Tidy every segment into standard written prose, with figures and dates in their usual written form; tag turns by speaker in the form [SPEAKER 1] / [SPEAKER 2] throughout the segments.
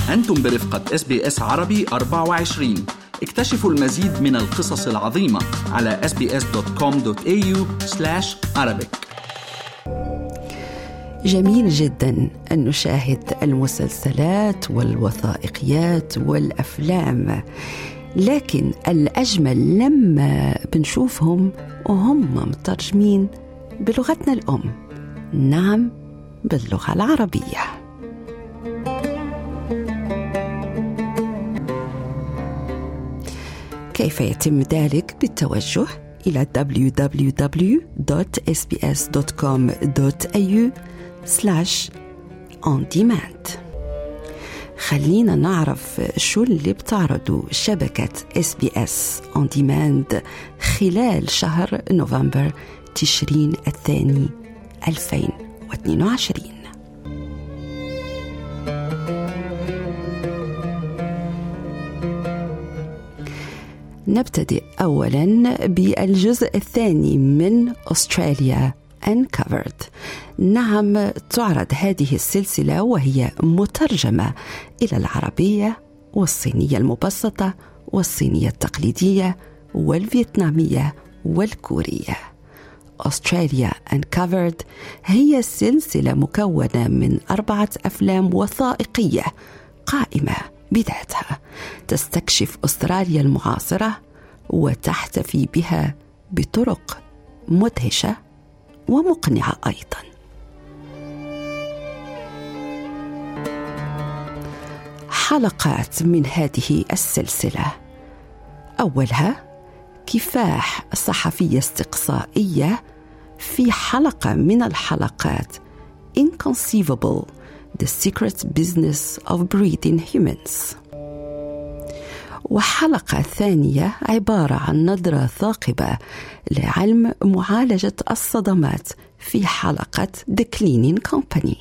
[SPEAKER 1] أنتم برفقة SBS عربي 24. اكتشفوا المزيد من القصص العظيمة على sbs.com.au/arabic.
[SPEAKER 2] جميل جدا أن نشاهد المسلسلات والوثائقيات والأفلام، لكن الأجمل لما بنشوفهم وهم مترجمين بلغتنا الأم، نعم باللغة العربية. كيف يتم ذلك؟ بالتوجه إلى www.sbs.com.au/on-demand. خلينا نعرف شو اللي بتعرضه شبكة SBS On Demand خلال شهر نوفمبر تشرين الثاني 2022. نبتدئ أولاً بالجزء الثاني من أستراليا Uncovered. نعم، تعرض هذه السلسلة وهي مترجمة إلى العربية والصينية المبسطة والصينية التقليدية والفيتنامية والكورية. أستراليا Uncovered هي سلسلة مكونة من 4 أفلام وثائقية قائمة بذاتها، تستكشف أستراليا المعاصرة وتحتفي بها بطرق مدهشة ومقنعة أيضا. حلقات من هذه السلسلة، أولها كفاح صحفية استقصائية في حلقة من الحلقات Inconceivable: The Secret Business of Breeding Humans. وحلقة ثانية عبارة عن نظرة ثاقبة لعلم معالجة الصدمات في حلقة The Cleaning Company.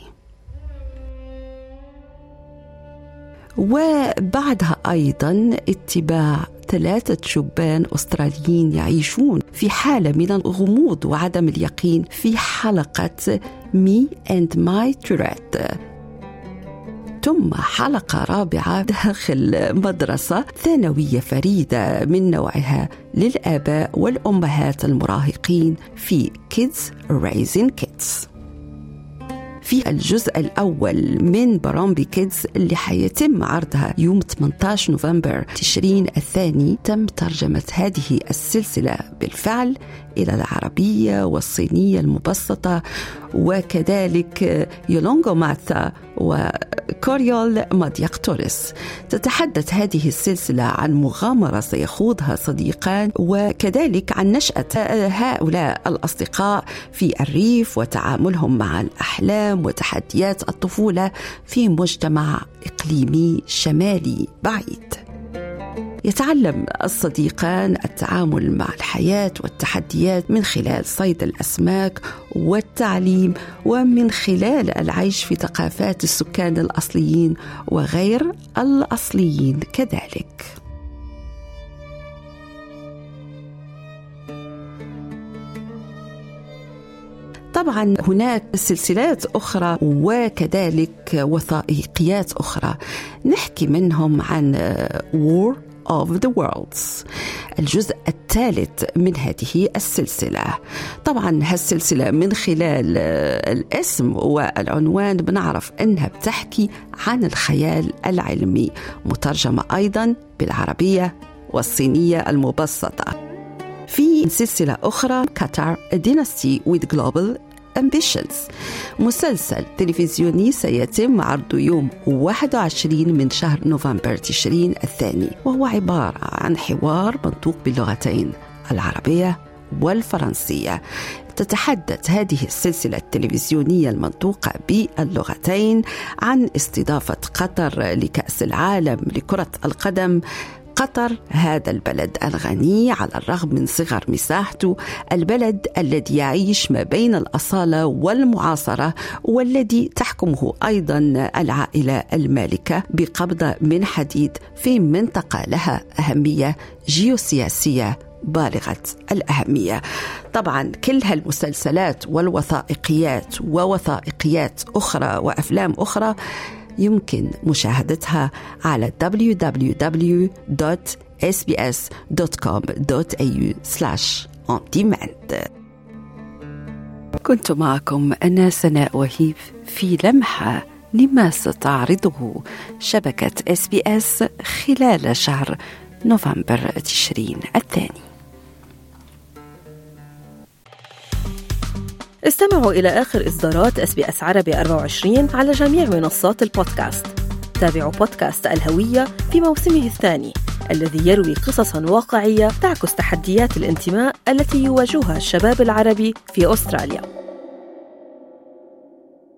[SPEAKER 2] وبعدها أيضا اتباع 3 شبان أستراليين يعيشون في حالة من الغموض وعدم اليقين في حلقة Me and My Tourette. ثم حلقة رابعة داخل مدرسة ثانوية فريدة من نوعها للآباء والأمهات المراهقين في Kids Raising Kids. في الجزء الأول من برامبي كيدز اللي حيتم عرضها يوم 18 نوفمبر تشرين الثاني، تم ترجمة هذه السلسلة بالفعل إلى العربية والصينية المبسطة، وكذلك يولونغو ماثا وكوريول مادياق توريس. تتحدث هذه السلسلة عن مغامرة سيخوضها صديقان، وكذلك عن نشأة هؤلاء الأصدقاء في الريف وتعاملهم مع الأحلام وتحديات الطفولة في مجتمع إقليمي شمالي بعيد. يتعلم الصديقان التعامل مع الحياة والتحديات من خلال صيد الأسماك والتعليم، ومن خلال العيش في ثقافات السكان الأصليين وغير الأصليين كذلك. طبعا هناك سلسلات أخرى وكذلك وثائقيات أخرى، نحكي منهم عن War of the Worlds، الجزء الثالث من هذه السلسلة. طبعا هالسلسلة من خلال الاسم والعنوان بنعرف أنها بتحكي عن الخيال العلمي، مترجمة أيضا بالعربية والصينية المبسطة. في سلسلة أخرى Qatar: A Dynasty with Global Ambitions، مسلسل تلفزيوني سيتم عرضه يوم 21 من شهر نوفمبر تشرين الثاني، وهو عبارة عن حوار منطوق باللغتين العربية والفرنسية. تتحدث هذه السلسلة التلفزيونية المنطوقة باللغتين عن استضافة قطر لكأس العالم لكرة القدم. قطر هذا البلد الغني على الرغم من صغر مساحته، البلد الذي يعيش ما بين الأصالة والمعاصرة، والذي تحكمه أيضا العائلة المالكة بقبضة من حديد في منطقة لها أهمية جيوسياسية بالغة الأهمية. طبعا كل هالمسلسلات والوثائقيات ووثائقيات أخرى وأفلام أخرى يمكن مشاهدتها على www.sbs.com.au/on-demand. كنت معكم أنا سناء وهيب في لمحة لما ستعرضه شبكة SBS خلال شهر نوفمبر تشرين الثاني.
[SPEAKER 3] استمعوا إلى آخر إصدارات SBS عربي 24 على جميع منصات البودكاست. تابعوا بودكاست الهوية في موسمه الثاني الذي يروي قصصاً واقعية تعكس تحديات الانتماء التي يواجهها الشباب العربي في أستراليا.